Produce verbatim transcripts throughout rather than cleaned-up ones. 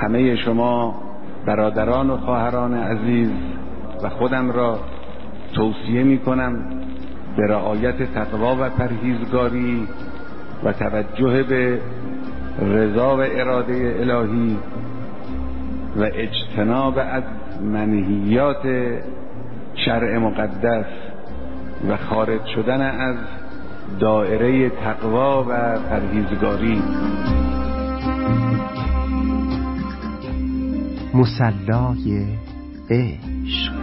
همه شما برادران و خواهران عزیز و خودم را توصیه می کنم به رعایت تقوا و پرهیزگاری و توجه به رضا و اراده الهی و اجتناب از منهیات شرع مقدس و خارج شدن از دایره تقوا و پرهیزگاری. مصلای عشق.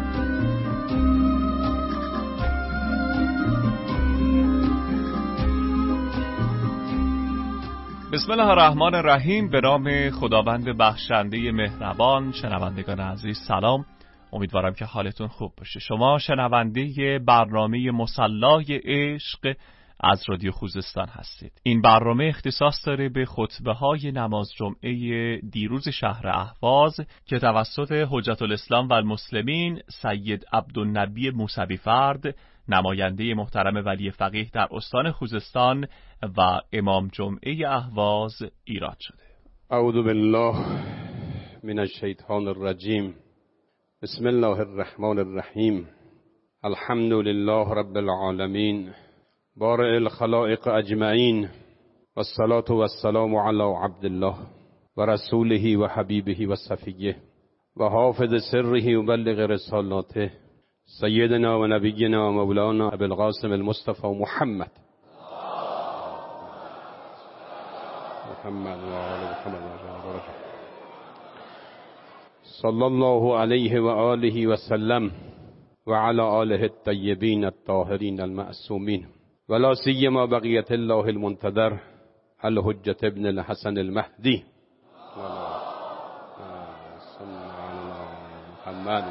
بسم الله الرحمن الرحیم. به نام خداوند بخشنده مهربان. شنوندگان عزیز سلام، امیدوارم که حالتون خوب باشه. شما شنونده برنامه مصلای عشق از رادیو خوزستان هستید. این برنامه اختصاص داره به خطبه های نماز جمعه دیروز شهر اهواز که توسط حجت الاسلام و المسلمین سید عبدالنبی موسوی فرد، نماینده محترم ولی فقیه در استان خوزستان و امام جمعه اهواز ایراد شده. اعوذ بالله من الشیطان الرجیم. بسم الله الرحمن الرحیم. الحمد لله رب العالمین بارئ الخلائق اجمعین والصلاة والسلام علی عبد الله و رسوله و حبیبه و صفیه و حافظ سره و بلغ رسالاته سیدنا و نبینا و مولانا ابی القاسم المصطفى محمد محمد و آل محمد صلی الله علیه و آله و سلم و علی آله الطیبین الطاهرین المعصومین ولا سیما بقیت الله المنتظر الحجة ابن الحسن المهدی محمد.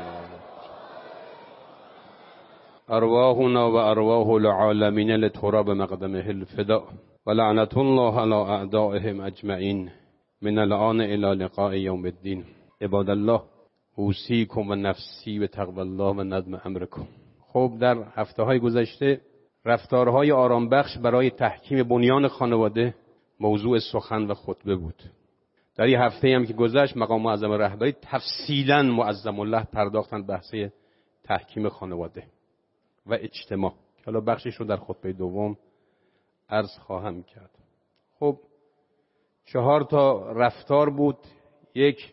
ارواحنا و ارواح العالمین لتراب مقدمه الفداء و لعنت الله علی اعدائهم اجمعین من الان الى لقاء یوم الدین. عباد الله، اوصیکم و نفسی به تقوی الله و ندم امرکم. خب، در هفته های گذشته رفتارهای آرام بخش برای تحکیم بنیان خانواده موضوع سخن و خطبه بود. در این هفته هم که گذشت مقام معظم رهبری تفصیلا معظم الله پرداختن بحث تحکیم خانواده و اجتماع. حالا بخشش رو در خطبه دوم عرض خواهم کرد. خب، چهار تا رفتار بود. یک،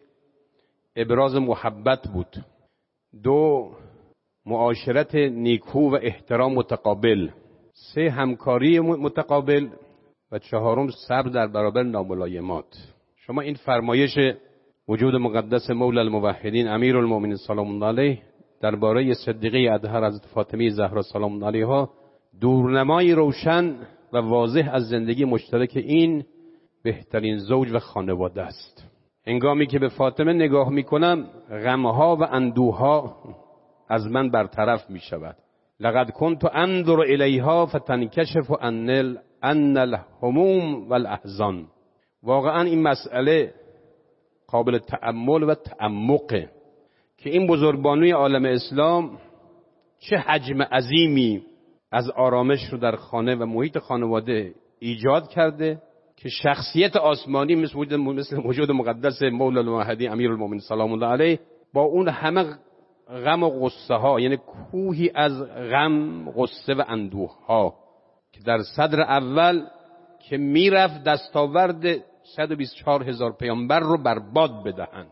ابراز محبت بود. دو، معاشرت نیکو و احترام متقابل. سه، همکاری متقابل. و چهارم، صبر در برابر ناملایمات. شما این فرمایش وجود مقدس مولا الموحدین امیر المؤمنین سلام الله علیه درباره صدیقه اطهر حضرت فاطمه زهرا سلام الله علیها دورنمای روشن و واضح از زندگی مشترک این بهترین زوج و خانواده است. هنگامی که به فاطمه نگاه میکنم غمها و اندوها از من برطرف می شود. لقد كنت انظر الیها فتنکشف ان ان الهموم والاحزان. واقعا این مسئله قابل تأمل و تعمقه که این بزرگبانوی عالم اسلام چه حجم عظیمی از آرامش رو در خانه و محیط خانواده ایجاد کرده که شخصیت آسمانی مثل وجود مثل وجود مقدس مولا الموحدین امیر المؤمنین سلام الله علیه با اون همه غم و غصه ها، یعنی کوهی از غم، غصه و اندوه ها که در صدر اول که میرفت دستاورد صد و بیست و چهار هزار پیامبر رو برباد بدهند،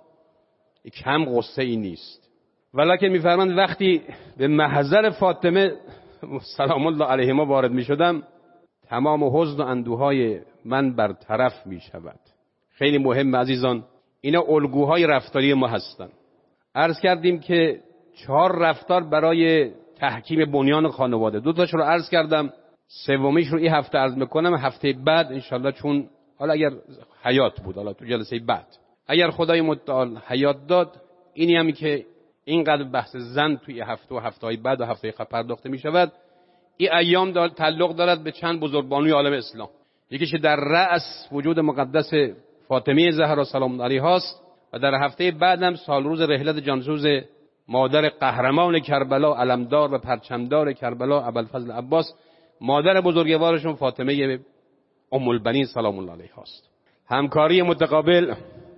کم غصه ای نیست. ولکن میفرماند وقتی به محضر فاطمه سلام الله علیهما وارد میشدم تمام حزن و اندوهای من برطرف میشود. خیلی مهم عزیزان، اینا الگوهای رفتاری ما هستند. عرض کردیم که چهار رفتار برای تحکیم بنیان خانواده. دو تاش رو عرض کردم، سومیش رو این هفته عرض میکنم. هفته بعد انشالله، چون حالا اگر حیات بود، حالا تو جلسه بعد اگر خدای متعال حیات داد، اینی همی که اینقدر بحث زن توی هفته و هفته های بعد و هفته قبل پرداخته میشود، این ایام دار تعلق دارد به چند بزرگبانوی عالم اسلام. یکیش در رأس وجود مقدس فاطمه زهرا سلام الله علیها است و در هفته بعدم سال روز رحلت جانسوز مادر قهرمان کربلا، علمدار و پرچمدار کربلا ابوالفضل عباس، مادر بزرگوارشون فاطمه ام البنین سلام الله علیها است. همکاری متقابل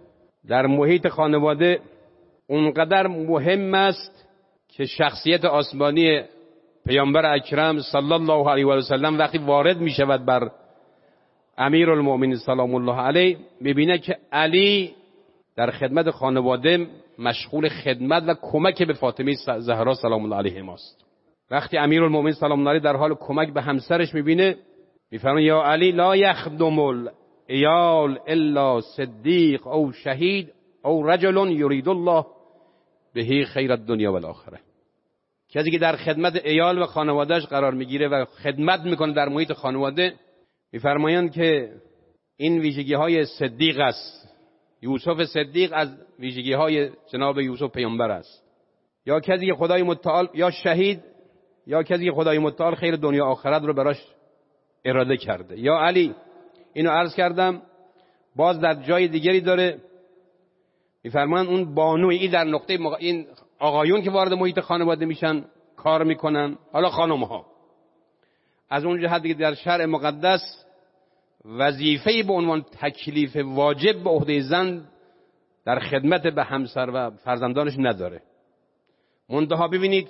در محیط خانواده اونقدر مهم است که شخصیت آسمانی پیامبر اکرم صلی الله علیه و سلم وقتی وارد می شود بر امیرالمؤمنین سلام الله علیه، میبینه که علی در خدمت خانواده مشغول خدمت و کمک به فاطمه زهرا سلام الله علیها ماست. وقتی امیرالمؤمنین سلام الله علیه در حال کمک به همسرش میبینه، میفرماید یا علی لا یخدم العیال الا صدیق او شهید او رجل یرید الله به خیر الدنیا و الاخره. کسی که در خدمت عیال و خانوادهش قرار میگیره و خدمت میکنه در محیط خانواده، میفرمایند که این ویژگی های صدیق است. یوسف صدیق از ویژگی های جناب یوسف پیامبر است. یا کسی که خدای متعال، یا شهید، یا کسی که خدای متعال خیر دنیا آخرت رو براش اراده کرده. یا علی، اینو عرض کردم، باز در جای دیگری داره میفرمان اون بانوی، این در نقطه مق... این آقایون که وارد محیط خانواده میشن کار میکنن، حالا خانم ها از اون جهت که در شرع مقدس وظیفه‌ای به عنوان تکلیف واجب به عهده زن در خدمت به همسر و فرزندانش نداره. منتها ببینید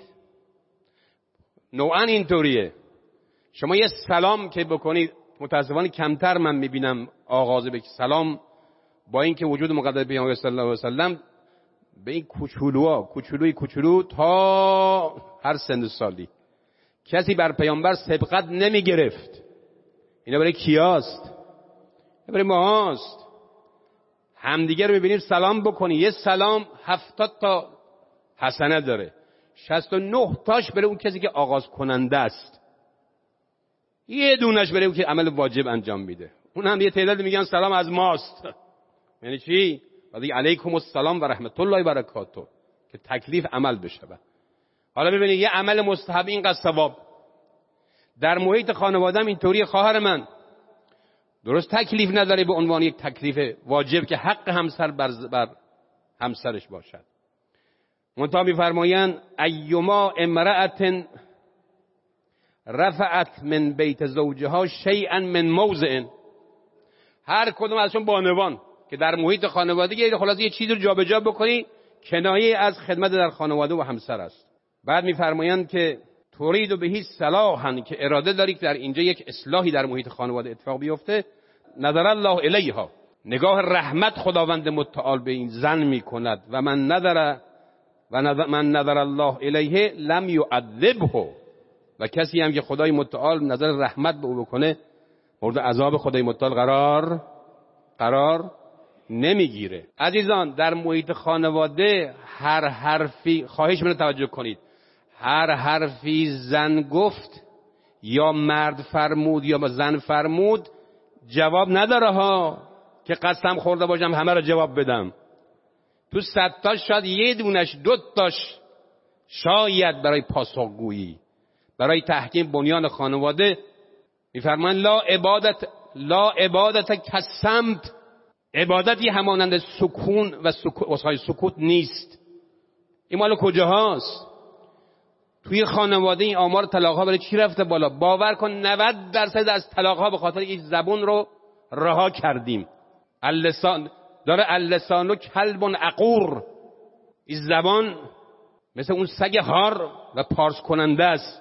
نوعا اینطوریه، شما یه سلام که بکنید، متاسفانه کمتر من میبینم آغاز به سلام، با اینکه وجود مقدس پیامبر صلی الله علیه و سلم به این کوچولوها کوچولوی کوچولو تا هر سن سالی کسی بر پیامبر سبقت نمی گرفت. اینا برای کیاست؟ برای ماست. همدیگه رو میبینیم سلام بکنی، یه سلام هفتاد تا حسنه داره، شصت و نه تاش برای اون کسی که آغاز کننده است، یه دونش برای اون که عمل واجب انجام میده. اون هم یه تعداد میگن سلام از ماست. یعنی چی؟ بعد علیکم السلام و رحمت الله و برکاته، که تکلیف عمل بشه. حالا ببینید یه عمل مستحب اینقدر ثواب در محیط خانواده‌ام اینطوری. خواهر من درست تکلیف نداره به عنوان یک تکلیف واجب که حق همسر بر, بر همسرش باشد. منتها می‌فرمایند ایما امرأة رفعت من بیت زوجها شیئا من موضع، هر کدوم ازشون بانوان که در محیط خانواده یه خلاصه یه چیزی رو جابجا بکنی، کنایه از خدمت در خانواده و همسر است. بعد می‌فرمایند که ترید به هیچ صلاحن، که اراده داری که در اینجا یک اصلاحی در محیط خانواده اتفاق بیفته. نظر الله الیها، نگاه رحمت خداوند متعال به این زن میکند. و من نظر و نظر من نظر الله الیه لم یعذبه، و کسی هم که خدای متعال نظر رحمت به او بکنه مورد عذاب خدای متعال قرار قرار نمیگیره. عزیزان در محیط خانواده هر حرفی، خواهش منو توجه کنید، هر حرفی زن گفت یا مرد فرمود یا زن فرمود جواب نداره ها، که قسم خورده باشم همه رو جواب بدم. تو صد تاش شاید یه دونش دو تاش شاید برای پاسخگویی، برای تحکیم بنیان خانواده. میفرمان لا عبادت لا عبادت کسمت، عبادتی همانند سکون و سکوت, سکوت نیست. این مال کجاهاست؟ توی خانواده این آمار طلاق ها برای چی رفته بالا؟ باور کن نود درصد از طلاق ها به خاطر این زبون رو رها کردیم. اللسان داره اللسانو کلب عقور، این زبان مثل اون سگ هار و پارس کننده است.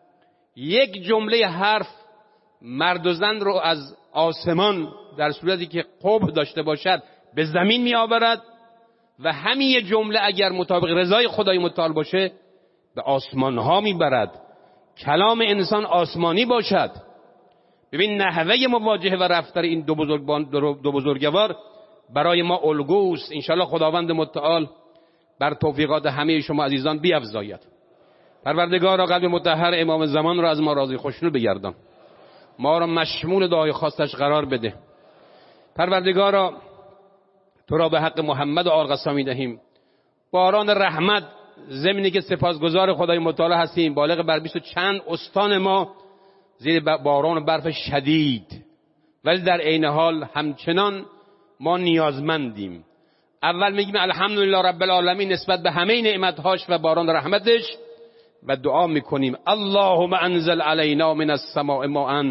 یک جمله حرف مرد و زن رو از آسمان در صورتی که قبح داشته باشد به زمین می آورد، و همین یه جمله اگر مطابق رضای خدای متعال باشه به آسمان ها می برد. کلام انسان آسمانی باشد. ببین نحوه مواجهه و رفتار این دو بزرگوار دو بزرگوار برای ما الگوست. انشالله خداوند متعال بر توفیقات همه شما عزیزان بیفزاید. پروردگارا قلب مطهر امام زمان را از ما راضی خوشنود بگردان، ما را مشمول دعای خواستش قرار بده. پروردگارا تو را به حق محمد و آل قسم می‌دهیم، باران رحمت، زمینی که سپاسگزار خدای متعال هستیم، بالغ بر بیست و چند استان ما زیر باران و برف شدید، ولی در عین حال همچنان ما نیازمندیم. اول میگیم الحمدلله رب العالمین نسبت به همه نعمتهاش و باران رحمتش، و دعا میکنیم اللهم انزل علینا من السماء ماء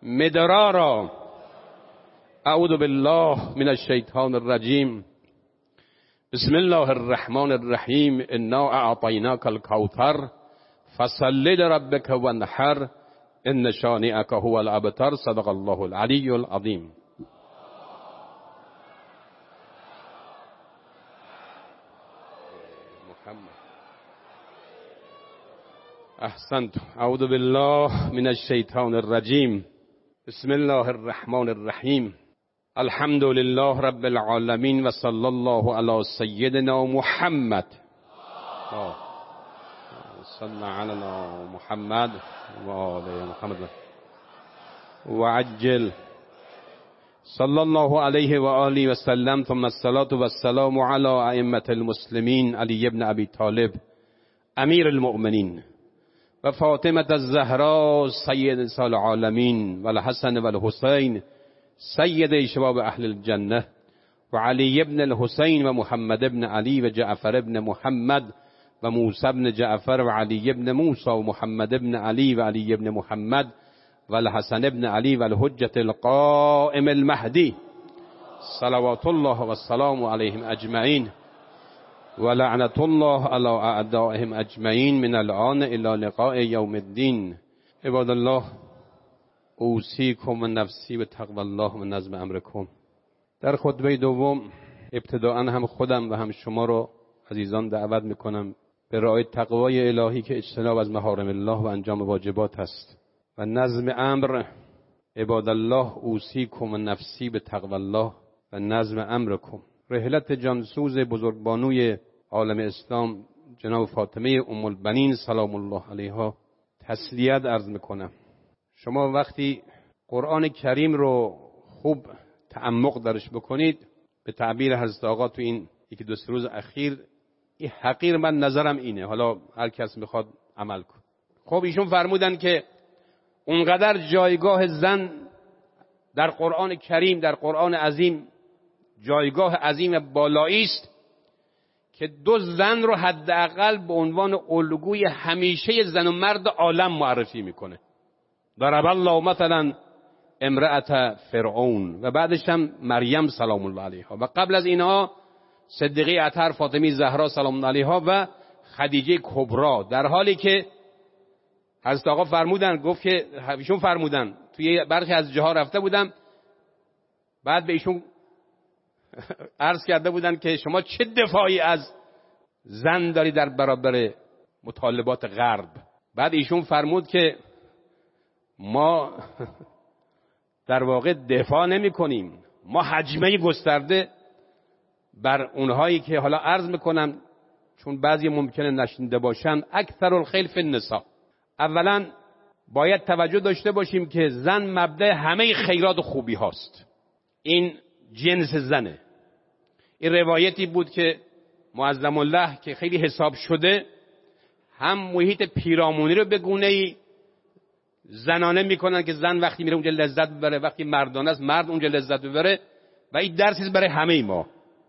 مدرارا. اعوذ بالله من الشیطان الرجیم. بسم الله الرحمن الرحیم انا اعطیناک الکوثر فصل لربک وانحر ان شانئک هو الابتر. صدق الله العلی العظیم. احسنت. اعوذ بالله من الشیطان الرجیم. بسم الله الرحمن الرحیم. الحمد لله رب العالمین و صلی الله علی سیدنا محمد. صلی علی محمد و آل محمد و عجل. صلی الله علیه و آله و سلم. ثم الصلاة و السلام علی ائمة المسلمین علی ابن ابی طالب امیر المؤمنین و فاطمة الزهراء سید نساء العالمین و الحسن و الحسین سید شباب اهل الجنه و علی ابن الحسین و محمد ابن علی و جعفر ابن محمد و موسی ابن جعفر و علی ابن موسی و محمد ابن علی و علی ابن محمد و الحسن ابن علی و الحجة القائم المهدی صلوات الله و السلام علیهم اجمعین و لعنت الله علی اعدائهم اجمعین من الآن الی لقاء یوم الدین. عباد الله، اوصیکم و نفسی به تقوی الله و نظم امرکم. در خطبه دوم ابتداءً هم خودم و هم شما رو عزیزان دعوت میکنم به رعایت تقوای الهی که اجتناب از محارم الله و انجام واجبات است و نظم امر. عباد الله، اوصیکم و نفسی به تقوی الله و نظم امرکم. رحلت جانسوز بزرگبانوی عالم اسلام جناب فاطمه ام البنین سلام الله علیها تسلیت عرض میکنم. شما وقتی قرآن کریم رو خوب تعمق درش بکنید، به تعبیر حضرت آقا تو این یکی دو سه روز اخیر، این حقیر من نظرم اینه، حالا هر کس میخواد عمل کن. خب ایشون فرمودن که اونقدر جایگاه زن در قرآن کریم، در قرآن عظیم جایگاه عظیم بالایی است که دو زن رو حداقل به عنوان الگوی همیشه زن و مرد عالم معرفی میکنه. ضرب الله مثلا امرأة فرعون و بعدش هم مریم سلام الله علیها و قبل از اینها صدیقه اطهر فاطمه زهرا سلام الله علیها و خدیجه کبرا. در حالی که حضرت آقا فرمودن، گفت که ایشون فرمودن توی برخی از جاها رفته بودم، بعد به ایشون عرض کرده بودن که شما چه دفاعی از زن داری در برابر مطالبات غرب؟ بعد ایشون فرمود که ما در واقع دفاع نمی کنیم، ما حجمه گسترده بر اونهایی که حالا عرض میکنم چون بعضی ممکنه نشنیده باشن، اکثر الخیل فی النساء. اولا باید توجه داشته باشیم که زن مبدأ همه خیرات و خوبی هاست. این جنس زنه. این روایتی بود که معظم الله که خیلی حساب شده هم محیط پیرامونی رو به گونه‌ای زنانه میکنن که زن وقتی میره اونجا لذت ببره، وقتی مردانه است مرد اونجا لذت ببره، و این درسی برای همه ما.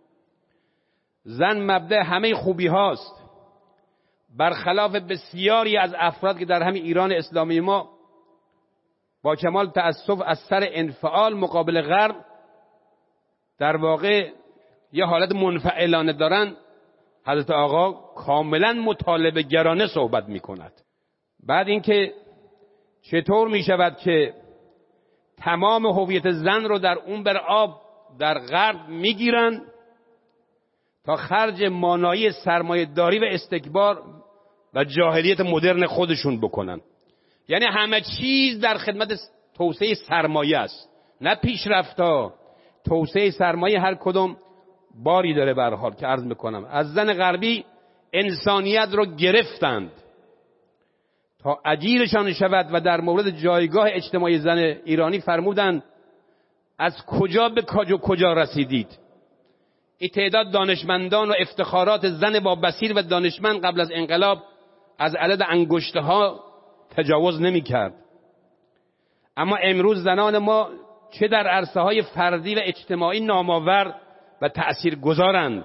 زن مبدأ همه خوبی هاست، برخلاف بسیاری از افراد که در همین ایران اسلامی ما با کمال تأسف از سر انفعال مقابل غرب در واقع یه حالت منفعلانه دارن. حضرت آقا کاملا مطالبه گرانه صحبت میکند. بعد اینکه چطور میشود که تمام هویت زن رو در اون بر آب در غرب میگیرن تا خرج مانایی سرمایه داری و استکبار و جاهلیت مدرن خودشون بکنن. یعنی همه چیز در خدمت توسعه سرمایه است، نه پیشرفتا. توسعه سرمایه هر کدوم باری داره. به هر حال که عرض میکنم از زن غربی انسانیت رو گرفتند تا اجیرشان شود و در مورد جایگاه اجتماعی زن ایرانی فرمودند از کجا به کجا کجا رسیدید. این تعداد دانشمندان و افتخارات زن با بصیر و دانشمند قبل از انقلاب از عدد انگشته ها تجاوز نمی کرد. اما امروز زنان ما چه در عرصه های فردی و اجتماعی نامآور و تأثیر گذارند.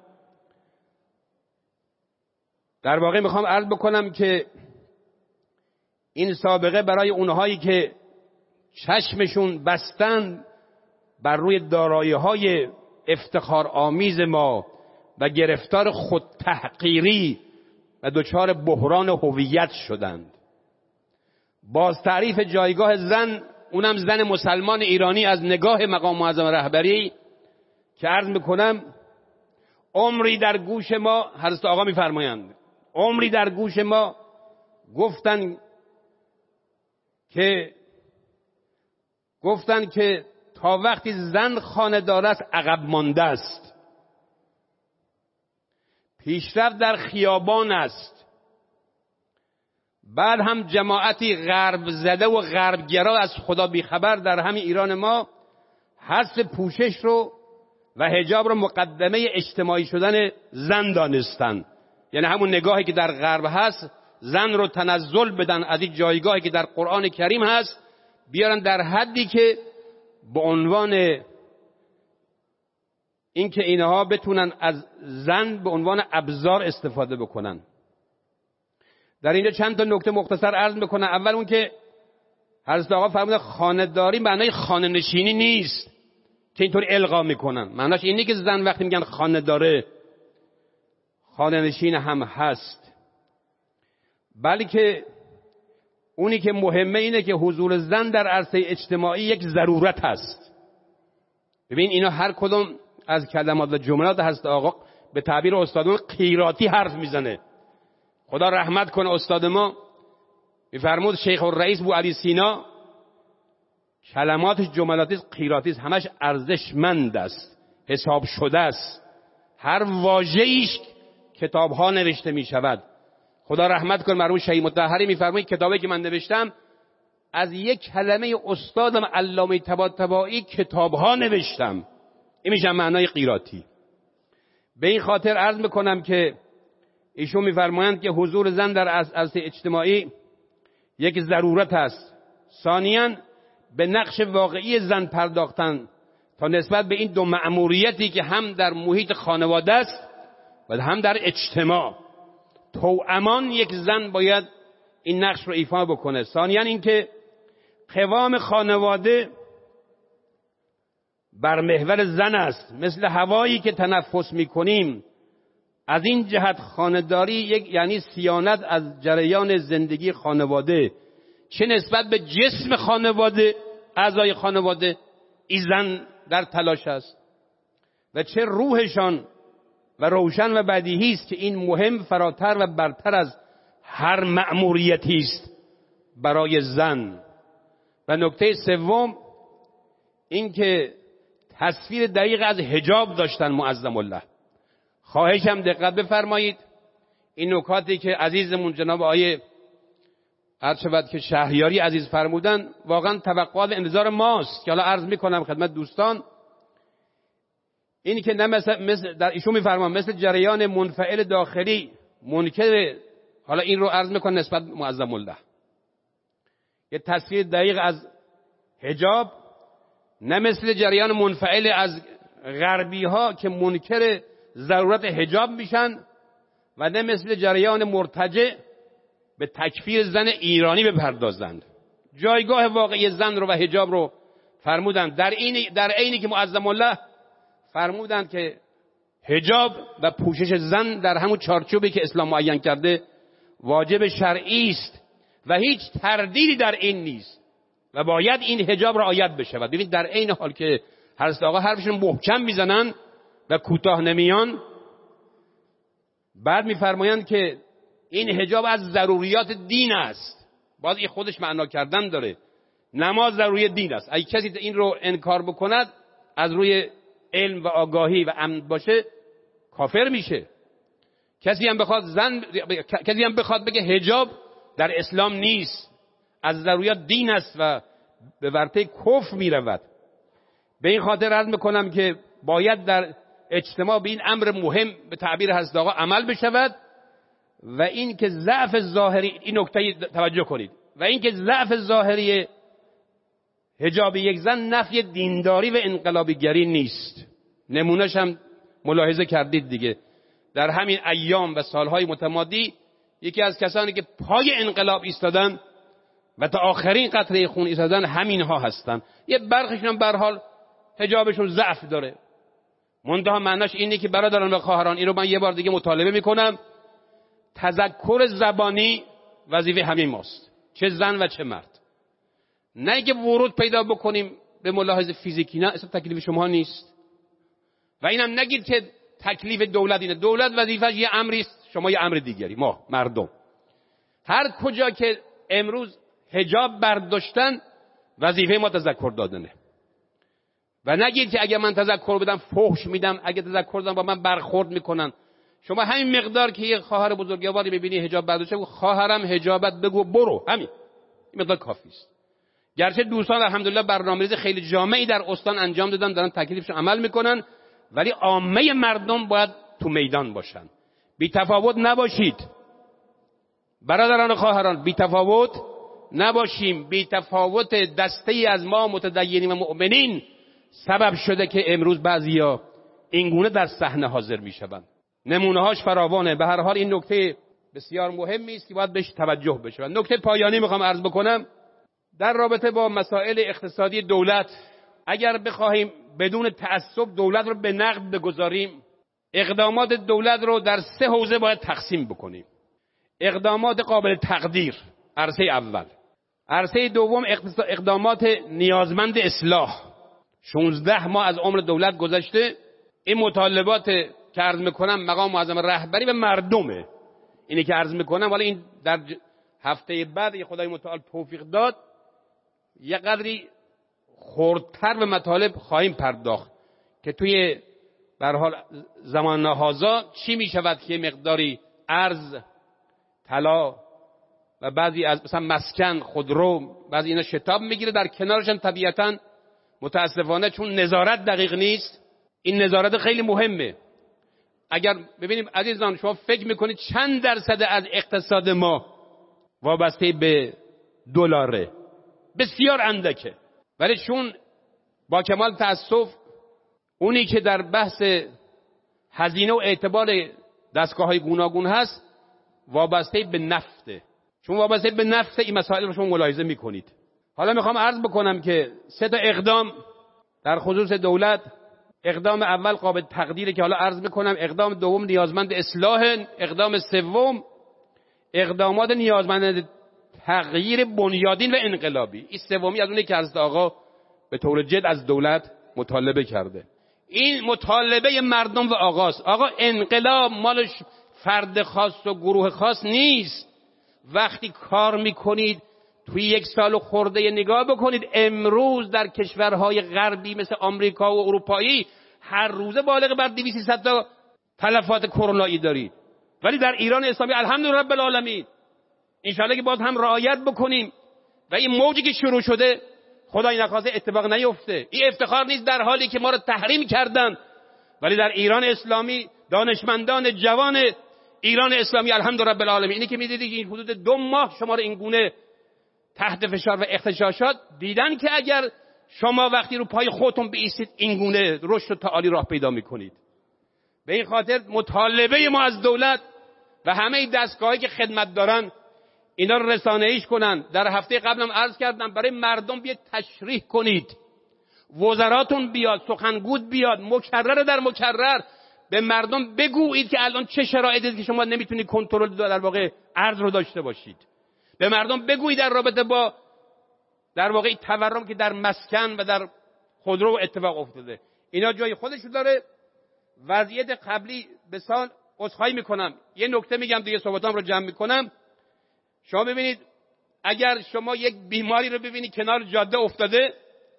در واقع میخوام عرض بکنم که این سابقه برای اونهایی که چشمشون بستن بر روی دارایی های افتخار آمیز ما و گرفتار خود تحقیری و دچار بحران هویت شدند. باز تعریف جایگاه زن، اونم زن مسلمان ایرانی، از نگاه مقام معظم رهبری که عرض میکنم عمری در گوش ما، حضرت آقا میفرمایند عمری در گوش ما گفتن که گفتن که تا وقتی زن خانه‌دار است عقب مانده است، پیشرفت در خیابان است. بعد هم جماعتی غرب زده و غربگرا از خدا بیخبر در همین ایران ما حذف پوشش رو و حجاب رو مقدمه اجتماعی شدن زن دانستن. یعنی همون نگاهی که در غرب هست، زن رو تنزل بدن از این جایگاهی که در قرآن کریم هست، بیارن در حدی که به عنوان اینکه اینها بتونن از زن به عنوان ابزار استفاده بکنن. در اینجا چند تا نکته مختصر عرض میکنم. اول اون که حضرت آقا فرمودن خانه‌داری معنای خانه نشینی نیست که اینطور القا میکنن. معناش اینه که زن وقتی میگن خانه داره خانه نشین هم هست، بلکه اونی که مهمه اینه که حضور زن در عرصه اجتماعی یک ضرورت هست. ببین اینا هر کدوم از کلمات و جملات حضرت آقا به تعبیر استادمون قیراتی حرف میزنه. خدا رحمت کنه استاد ما میفرمود شیخ الرئیس بو علی سینا، کلماتش جملاتش قیراتی است، همش ارزشمند است، حساب شده است، هر واژه‌ایش کتاب ها نوشته می شود. خدا رحمت کنه مرحوم شهید مطهری میفرمایید کتابی که من نوشتم از یک کلمه استادم علامه طباطبایی کتاب ها نوشتم. این میشه معنای قیراتی. به این خاطر عرض میکنم که ایشون میفرمایند که حضور زن در عرصه اجتماعی یک ضرورت است. ثانیاً به نقش واقعی زن پرداختن تا نسبت به این دو مأموریتی که هم در محیط خانواده است و هم در اجتماع توامان یک زن باید این نقش رو ایفا بکنه. ثانیاً اینکه قوام خانواده بر محور زن است، مثل هوایی که تنفس میکنیم. از این جهت خانه‌داری یک یعنی صیانت از جریان زندگی خانواده، چه نسبت به جسم خانواده، اعضای خانواده این زن در تلاش است، و چه روحشان، و روشن و بدیهی است که این مهم فراتر و برتر از هر مأموریتی است برای زن. و نکته سوم این که تصویر دقیق از حجاب داشتن معظم الله. خواهشم دقت بفرمایید این نکاتی که عزیزمون جناب آیه هر شود که شهریاری عزیز فرمودن واقعا توقعات انتظار ماست که حالا عرض میکنم خدمت دوستان. این که نه مثل, مثل در ایشون میفرمان مثل جریان منفعل داخلی منکر، حالا این رو عرض میکنم نسبت معظم الله، یه تصویر دقیق از حجاب، نه مثل جریان منفعل از غربی ها که منکر ضرورت حجاب میشن، و نه مثل جریان مرتجع به تکفیر زن ایرانی بپردازند. جایگاه واقعی زن رو و حجاب رو فرمودند. در این در عینی که معظم الله فرمودند که حجاب و پوشش زن در همون چارچوبی که اسلام معین کرده واجب شرعی است و هیچ تردیدی در این نیست و باید این حجاب رعایت بشه. و ببین در عین حال که حضرت آقا حرفشون محکم میزنن و کوتاه نمیان، بعد میفرمایند که این حجاب از ضروریات دین است. باز این خودش معنا کردن داره. نماز ضروری دین است. اگه کسی این رو انکار بکند از روی علم و آگاهی و امن باشه کافر میشه. کسی هم بخواد زن کسی هم بخواد بگه حجاب در اسلام نیست، از ضروریات دین است و به ورطه کفر میرود. به این خاطر عرض میکنم که باید در اجتماع به این امر مهم به تعبیر حضرت آقا عمل بشود، و این که ضعف ظاهری، این نکته توجه کنید، و این که ضعف ظاهری حجاب یک زن نفی دینداری و انقلابیگری نیست. نمونهش هم ملاحظه کردید دیگه. در همین ایام و سالهای متمادی یکی از کسانی که پای انقلاب ایستادن و تا آخرین قطره خون ایستادن همین ها هستن. یه برخشون هم به هر حال حجابشون ضعف داره، منتها معناش اینه که برادران و خواهران، این رو من یه بار دیگه مطالبه میکنم، تذکر زبانی وظیفه همین ماست، چه زن و چه مرد. نه که ورود پیدا بکنیم به ملاحظه فیزیکی، نه، اصلا تکلیف شما نیست. و اینم نگید که تکلیف دولت اینه. دولت وظیفه‌اش یه امری است، شما یه امر دیگری. ما مردم هر کجا که امروز حجاب برداشتن، وظیفه ما تذکر دادنه. و نگید که اگه من تذکر بدم فحش میدم، اگه تذکر بدم با من برخورد میکنن. شما همین مقدار که یه خواهر بزرگواری ببینی حجاب برداشته، بگو خواهرم حجابت بگو برو، همین این مقدار کافی است. گرچه دوستان الحمدلله برنامه‌ریزی خیلی جامعی در استان انجام دادن، دارن تکلیفشون عمل میکنن، ولی عامه مردم باید تو میدان باشن. بی تفاوت نباشید برادران و خواهران، بی تفاوت نباشیم. بی تفاوت دسته از ما متدینین و مؤمنین سبب شده که امروز بعضیا اینگونه در صحنه حاضر میشوند. نمونه‌هاش فراوانه. به هر حال این نکته بسیار مهمی است که باید بهش توجه بشه. نکته پایانی میخوام عرض بکنم در رابطه با مسائل اقتصادی دولت. اگر بخواهیم بدون تعصب دولت رو به نقد بگذاریم، اقدامات دولت رو در سه حوزه باید تقسیم بکنیم. اقدامات قابل تقدیر، عرصه اول. عرصه دوم اقدامات نیازمند اصلاح. شانزده ماه از عمر دولت گذشته. این مطالبات که عرض میکنم مقام معظم رهبری به مردمه. اینی که عرض میکنم، ولی این در هفته بعد یه خدای متعال توفیق داد یه قدری خردتر به مطالب خواهیم پرداخت که توی به هر حال زمان هازا چی میشود که مقداری ارز، طلا و بعضی از مثلا مسکن، خودرو، بعضی اینا شتاب میگیره. در کنارشن طبیعتاً متاسفانه چون نظارت دقیق نیست، این نظارت خیلی مهمه. اگر ببینیم عزیزان، شما فکر میکنید چند درصد از اقتصاد ما وابسته به دلاره؟ بسیار اندکه. ولی چون با کمال تأسف اونی که در بحث هزینه و اعتبار دستگاه‌های گوناگون هست وابسته به نفته. چون وابسته به نفت این مسائل رو شما ملاحظه میکنید. حالا میخوام عرض بکنم که سه تا اقدام در خصوص دولت. اقدام اول قابل تقدیره که حالا عرض میکنم، اقدام دوم نیازمند اصلاح، اقدام سوم اقدامات نیازمند تغییر بنیادین و انقلابی. این سومی از اونی که حضرت آقا به طور جد از دولت مطالبه کرده. این مطالبه مردم و آقاست. آقا انقلاب مال فرد خاص و گروه خاص نیست. وقتی کار میکنید توی یک سال خورده نگاه بکنید، امروز در کشورهای غربی مثل آمریکا و اروپایی هر روزه بالغ بر دویست سیصد تا تلفات کرونایی دارید. ولی در ایران اسلامی الحمدلله رب العالمین انشاءالله که باز هم رعایت بکنیم و این موجی که شروع شده خدای نخواسته اتفاق نیفته. این افتخار نیست در حالی که ما رو تحریم کردن، ولی در ایران اسلامی دانشمندان جوان ایران اسلامی الحمدلله رب العالمین، اینی که می‌دیدید که این حدود دو ماه شما رو این گونه تحت فشار و اختشاشات دیدن که اگر شما وقتی رو پای خودتون بایستید این گونه رشد و تعالی راه پیدا میکنید. به این خاطر مطالبه ما از دولت و همه دستگاهی که خدمت دارن اینا رو رسانه‌ایش کنن. در هفته قبلم عرض کردم برای مردم بیاد تشریح کنید، وزراتون بیاد، سخنگوی بیاد، مکرر در مکرر به مردم بگویید که الان چه شرایطی که شما نمیتونید کنترل در واقع ارز رو داشته باشید. به مردم بگویید در رابطه با در واقع تورم که در مسکن و در خودرو اتفاق افتاده، اینا جای خودش داره. وضعیت قبلی به سال عذرخواهی میکنم، یه نکته میگم دیگه صحبتام رو جمع میکنم. شما ببینید اگر شما یک بیماری رو ببینید کنار جاده افتاده،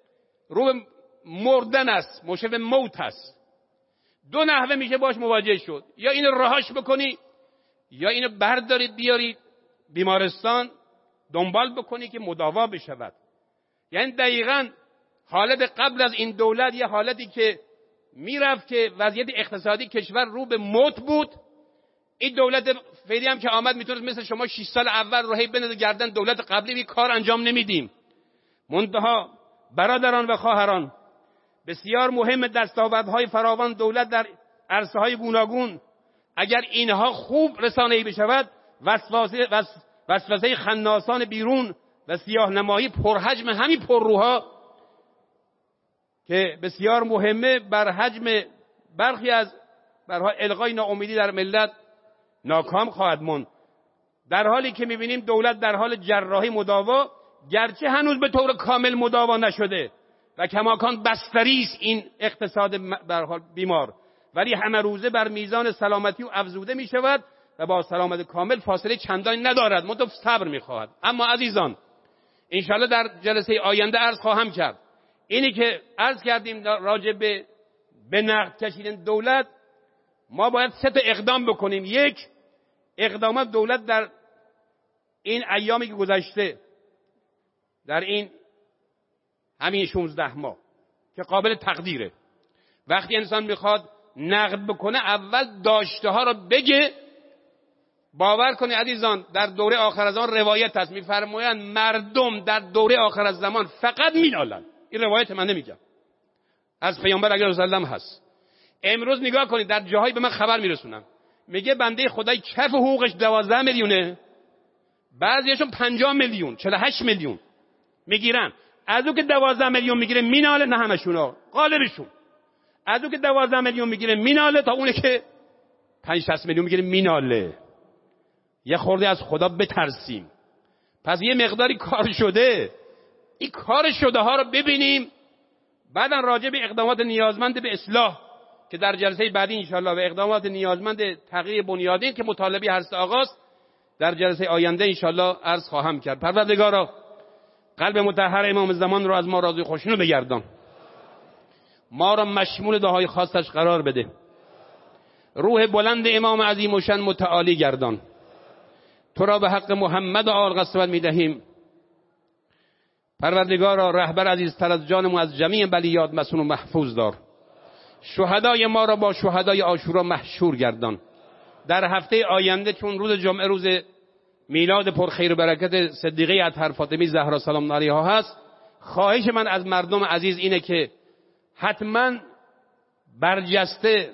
رو مردن است، مشرف موت است، دو نحوه میشه باش مواجه شد. یا اینو رهاش بکنی یا اینو بردارید بیارید بیمارستان دنبال بکنی که مداوا بشود. یعنی دقیقاً حالت قبل از این دولت یه حالتی که میرفت که وضعیت اقتصادی کشور رو به موت بود. این دولت فعلی هم که آمد میتونست مثل شما شش سال اول رو هی بنده گردن دولت قبلی بی کار انجام نمیدیم. منتها برادران و خواهران، بسیار مهم دستاوردهای فراوان دولت در عرصه‌های گوناگون، اگر اینها خوب رسانه‌ای بشود، وسوسه وسوسه خناسان بیرون و سیاه نمایی پرحجم همین پرروها که بسیار مهمه بر حجم برخی از برها الغای ناامیدی در ملت ناکام خواهد ماند، در حالی که میبینیم دولت در حال جراحی مداوا، گرچه هنوز به طور کامل مداوا نشده و کماکان بستری است این اقتصاد برحال بیمار، ولی همه روزه بر میزان سلامتی او افزوده می شود و با سلامت کامل فاصله چندانی ندارد، منتها صبر می خواهد. اما عزیزان انشاءالله در جلسه آینده عرض خواهم کرد، اینی که عرض کردیم راجع به به نقد کشیدن دولت، ما باید سه تا اقدام بکنیم. یک، اقدامات دولت در این ایامی که گذشته، در این همین شانزده ماه که قابل تقدیره، وقتی انسان میخواد نقد بکنه اول داشته ها رو بگه. باور کنید عزیزان در دوره آخر از آن روایت هست، میفرمایند مردم در دوره آخر از زمان فقط مینالند. این روایت من نمیگم، از پیامبر اکرم صلی الله علیه و آله هست. امروز نگاه کنید در جاهایی به من خبر میرسونن، میگه بنده خدای کف حقوقش دوازده میلیونه، بعضیشون پنجاه میلیون، چهل و هشت میلیون میگیرن. از اون که دوازده میلیون میگیره میناله، نه همشون، غالبشون. از اون که دوازده میلیون میگیره میناله تا اونه که پنج شصت میلیون میگیره میناله. یه خورده از خدا بترسیم. پس یه مقداری کار شده، این کار شده ها رو ببینیم، بعدا راجع به اقدامات نیازمند به اصلاح که در جلسه بعدی انشالله و اقدامات نیازمند تغییر بنیادین که مطالبه هست آغاز در جلسه آینده انشالله عرض خواهم کرد. پروردگارا قلب مطهر امام زمان رو از ما راضی خوشنود بگردان، ما را مشمول دعای خاصش قرار بده، روح بلند امام عظیم و شان متعالی گردان. تو را به حق محمد و آل قسمت میدهیم. پروردگارا رهبر عزیزتر از جانمون از جمیع بلیات مسون و محفوظ دار. شهدای ما را با شهدای عاشورا محشور گردان. در هفته آینده چون روز جمعه روز میلاد پرخیر و برکت صدیقه اطهر فاطمی زهرا سلام الله علیها هست، خواهش من از مردم عزیز اینه که حتما برجسته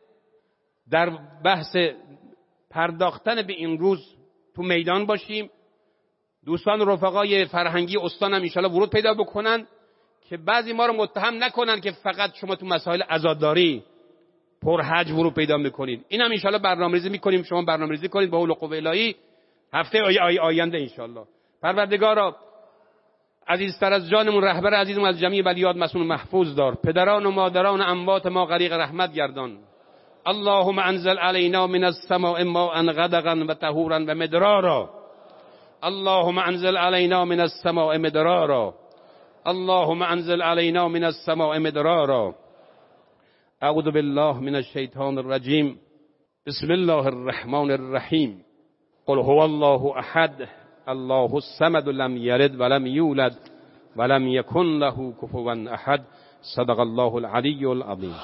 در بحث پرداختن به این روز تو میدان باشیم. دوستان و رفقای فرهنگی استان هم انشاءالله ورود پیدا بکنن که بعضی ما رو متهم نکنن که فقط شما تو مسائل عزاداری پرحج ورود پیدا میکنید. این هم انشاءالله برنامه‌ریزی میکنیم، شما برنامه‌ریزی کنید با حول و قوه الهی هفته آی آی آینده انشاءالله. پروردگارا عزیزتر از جانمون رهبر عزیزمون از جمیع بلیات مسون محفوظ دار. پدران و مادران اموات ما غریق رحمت گردان. اللهم انزل علینا من السماء ماء غدقا و طهورا و مدرارا. اللهم انزل علینا من السماء مدرارا. اللهم انزل علینا من السماء مدرارا. اعوذ بالله من الشیطان الرجیم. بسم الله الرحمن الرحیم. قل هو الله احد الله الصمد لم یلد ولم یولد ولم یکن له کفوا احد. صدق الله العلی العظیم.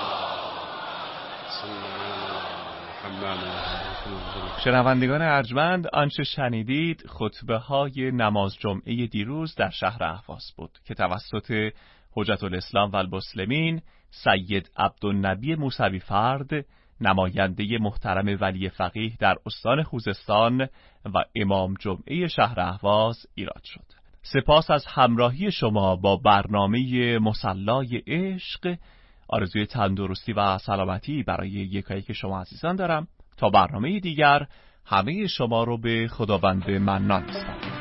شنوندگان ارجمند، آنچه شنیدید خطبه های نماز جمعه دیروز در شهر اهواز بود که توسط حجت الاسلام و المسلمین سید عبدالنبی موسوی فرد، نماینده محترم ولی فقیه در استان خوزستان و امام جمعه شهر اهواز ایراد شد. سپاس از همراهی شما با برنامه مصلای عشق. آرزوی تندرستی و سلامتی برای یکایک شما عزیزان دارم. تا برنامه دیگر همه شما رو به خداوند منان می‌سپارم.